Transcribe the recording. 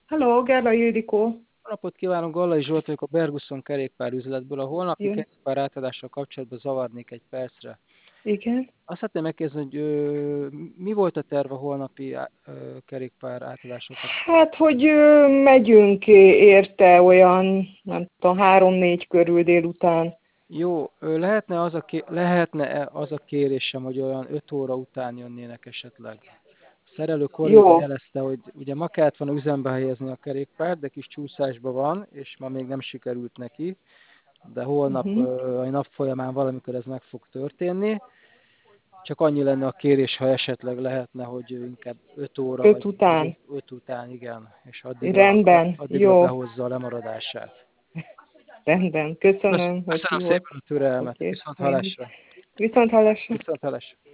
Hello, Gerla Ildikó. Napot kívánok, Gallai Zsolt vagyok a Bergusson kerékpárüzletből. A holnapi Jön. kerékpár átadással kapcsolatban zavarnék egy percre. Igen. Azt szeretném megkérdezni, hogy mi volt a terv a holnapi kerékpár átadással kapcsolatban? Hát, hogy megyünk érte olyan, nem tudom, 3-4 körül délután. Jó, lehetne az a kérésem, hogy olyan 5 óra után jönnének esetleg? A szerelő kolléga Jó. jelezte, hogy ugye ma kellett volna üzembe helyezni a kerékpárt, de kis csúszásban van, és ma még nem sikerült neki, de holnap Uh-huh. a nap folyamán valamikor ez meg fog történni. Csak annyi lenne a kérés, ha esetleg lehetne, hogy inkább 5 óra, 5 vagy után. 5 után, igen, és Rendben. addigra Jó. behozza a lemaradását. Rendben. Köszönöm, hogy Köszönöm hívott. szépen a türelmet, Oké. viszont Okay. hallásra. Viszont hallásra. Viszont hallásra.